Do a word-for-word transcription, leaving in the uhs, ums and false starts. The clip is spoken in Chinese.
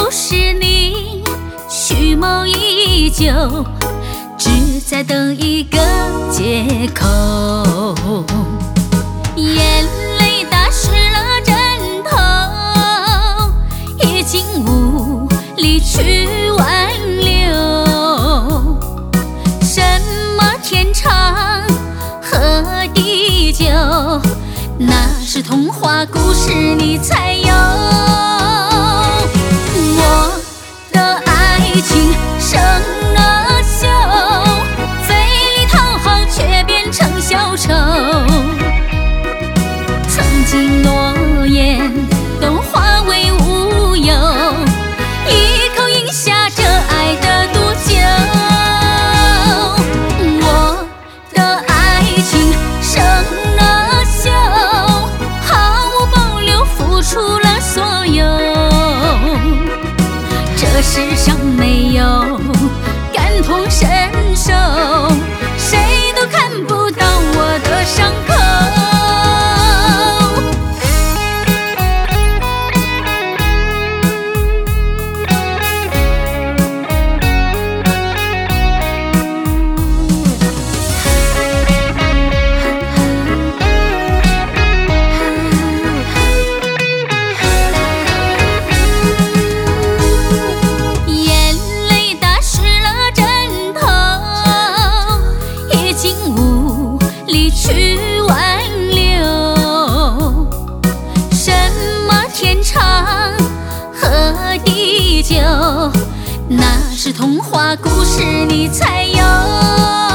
是你，蓄谋已久，只在等一个借口。眼泪打湿了枕头，已经无力去挽留。什么天长和地久，那是童话故事你才有。我的爱情生了锈，费力讨好却变成小丑。曾经诺言都化为乌有，一口饮下这爱的毒酒。我的爱情生了锈，毫无保留付出了所有。这世上没有感同身受，谁都看不到我的伤口。去挽留，什么天长和地久，那是童话故事你才有。